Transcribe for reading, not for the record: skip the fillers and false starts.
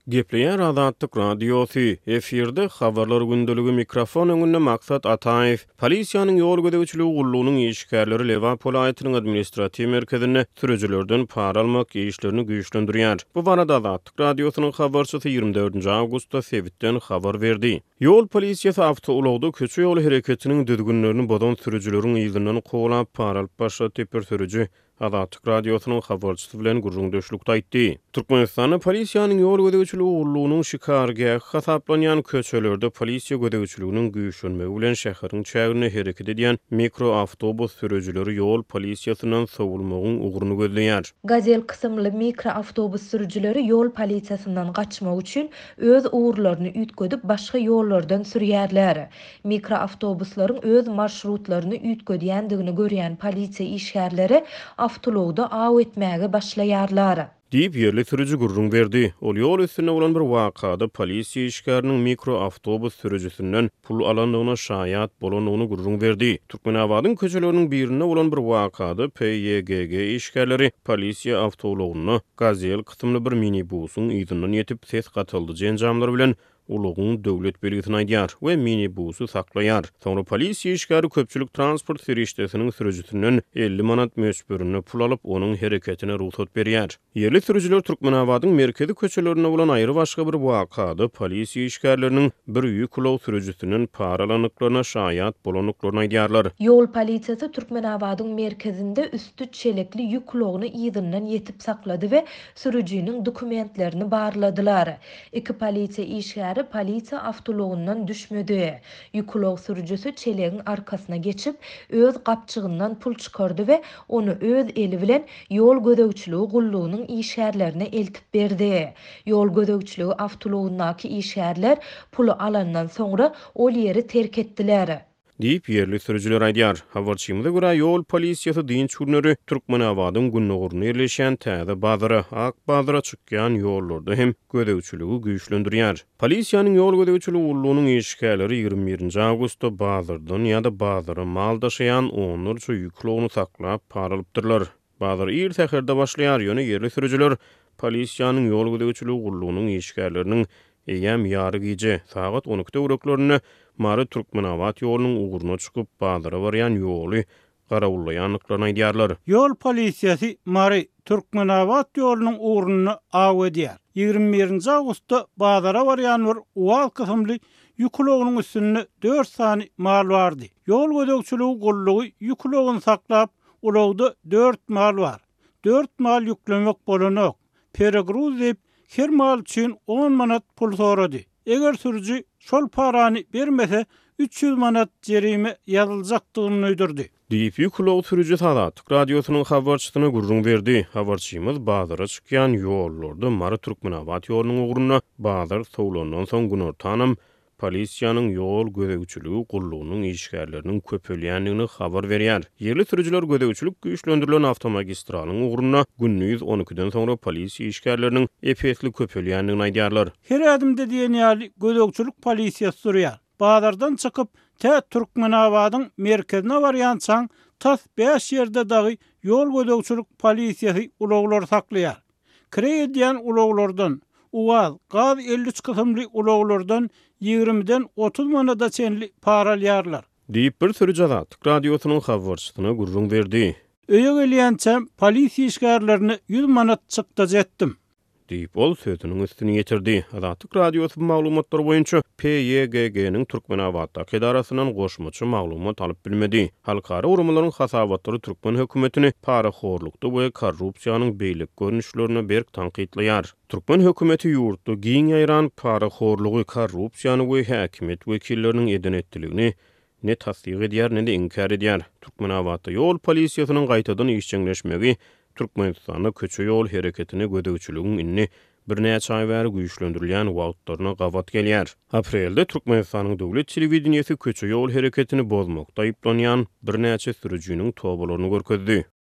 Gepleýän Azatlyk radiosu efirde habarlar gündöligi mikrofon öňünde maksat Ataev polisiýanyň ýol gödäwçiligi gullugynyň işgärleri Leva polaýatynyň administrativ merkezine sürüjilerden para almak işlerini güýçlendirýär. Bu barada Azatlyk radiosynyň habarçysy 24 awgustda Sebitden habar berdi. Ýol polisiýasy awtoulagda köçe ýol hereketiniň düzgünlerini bodan sürüjileriň ýygynyň goýulap para alyp başlatyp bir sürüji Azatlyk radiosynyň habarçysy bilen gurrundaşlykda aýtdy. Türkmenistanyň polisiýanyň ýol gödäwçiligi gullugynyň şikargahy hasaplanýan köçelerde polisiýa gödäwçiliginiň güýçlenmegi bilen şäheriniň çägine hereket edýän mikroawtobus sürüjileri ýol polisiýasynyň sowulmagyň uguruny gözleýär. Gazel kısımlı mikroawtobus sürüjileri ýol polisiýasynyň gaçmak üçin öz uğurlaryny ütgödüp başga ýollardan sürýärler. Mikroawtobuslaryň öz marşrutlaryny ütgödýändigini görýän polisiýa işgärleri awtologda aw etmäge başlaýarlar. Diýip ýerli sürüji gurrun berdi. Ol ýol üstüne bolan bir wakada polisiýa işgäriniň mikroawtobus sürüjisinden pul alandygyna şaýat bolanyny gurrun berdi. Türkmenabadyň köçeleriniň birinde bolan bir wakada PYGG işgärleri polisiýa awtologyny Gazel kysymly bir minibusyň ýygynyň ýetip ses gatyldy jenjamlar bilen ulugyň döwlet belgisini aýdýar we minibusy saklaýar. Soňra polisiýa işgäri köpçülik transport serişdesiniň sürüjisinden 50 manat möçberini pul alyp onuň hereketine ruhsat berýär. Ýerli sürüjiler Türkmenabadyň merkezi köçelerine bolan aýry başga bir wakada polisiýa işgärleriniň bir ýük ulag sürüjisiniň paralanyklarına şaýat bolanyklaryny aýdýarlar. Ýol polisiýasy Türkmenabadyň merkezinde üstü çelekli ýük ulagyny ýygynyň ýetip saklady we sürüjiniň dokumentlerini barladylar. Iki polisiýa işgäri polisiýa awtologundan düşmedi. Ýük sürüjisi çelegiň arkasyna geçip öz gapçygyndan pul çykardy we onu öz eli bilen ýol gödäwçiligi gullugynyň işgärlerine eltip berdi. Ýol gödäwçiligi awtologundaky işgärler pulu alandan soňra ol ýeri terk etdiler. Diýip ýerli sürüjiler aýdýar. Habarçymyza görä ýol polisiýasy diňç günleri Türkmenabadyň günnoguruny ýerleşen täze bazara, ak bazara çykýan ýollarda hem gödäwçiligi güýçlendirýär. Polisiýanyň ýol gödäwçiligi gullugynyň işgärleri 21 awgustda bazardan ýa-da bazara mal daşaýan onlarça ýük ulagyny saklap para alypdyrlar. Bazar ýer täherde başlaýar ýöne ýerli sürüjiler polisiýanyň ýol gödäwçiligi gullugynyň işgärleriniň eýem ýary gije saat 12-de uraklarını Mary Türkmenabad ýolunyň uguruny çykyp bazara barýan ýoly garawullaýanlyklaryny aýdýarlar. Ýol polisiýasy Mary Türkmenabad ýolunyň uguruny aw edýär. 21 awgustda bazara barýan bir uwal kysymly ýük ulagynyň üstünde 4 sany mal bardy. Ýol gödäwçiligi gullugy ýük ulagyny saklap ulagda 4 mal bar. 4 mal ýüklemek bolanyk. Peregruz diýip her mal üçin 10 manat pul sorady. Eger sürüji şol parany bermese 300 manat jerime ýazyljakdygyny öýdürdi. Diýip ýük ulag sürüji Azatlyk radiosynyň habarçysyna gurrun berdi. Habarçymyz bazara çykýan ýollarda Mary Türkmenabad ýolunyň uguruny bazar sowlandan soň gün ortanam polisiýanyň ýol gödäwçiligi gullugynyň işgärleriniň köpelýändigini habar berýär. Ýerli sürüjiler gödäwçilik güýçlendirilen awtomagistralalyň uguruny günnüz 12-den soňra polisiýa işgärleriniň epesli köpelýändigini aýdýarlar. Her adymda diýen ýaly gödäwçilik polisiýasy sürýär. Bazardan çykyp Türkmenabadyň merkezine barýan çaň tas 5 ýerde dagy ýol gödäwçilik polisiýasy ulaglary saklaýar. Krediýän ulaglardan uwaz, gaz 53 kysymly ulaglardan 20-den 30 manata çenli para alýarlar. Diýip bir sürüji Azatlyk radiosynyň habarçysyna gurrun berdi. Öýe gelýänçe polisiýa işgärlerini 100 manat çykda etdim. Diýip ol sözüniň üstüne ýetirdi. Azatlyk radiosyny maglumatlary boýunça PYGG-niň Türkmenabaddaky edarasynyň goşmaçy maglumat alyp bilmedi. Halkara urumlaryň hasabatlary Türkmen hökümetini paraxorlukda we korrupsiýanyň beýlik görnüşlerine berk tanqidlaýar. Türkmen hökümeti ýurtda giň ýaýran paraxorlugy, korrupsiýany we häkimet wekilleriniň edenetdiligini ne tasdiq edýär, ne de inkar edýär. Türkmenabadda ýol polisiýasynyň gaýtadan işçiňleşmegi Türkmenistana köçe ýol hereketine gödäwçiligiň inni bir näçe aý bäri güýçlendirilýän wagtlaryna gawat gelýär. Aprelde Türkmenistanyň döwlet telewizionýasy köçe ýol hereketini bozmakda aýplanýan bir näçe sürüjiniň tobalaryny görkezdi.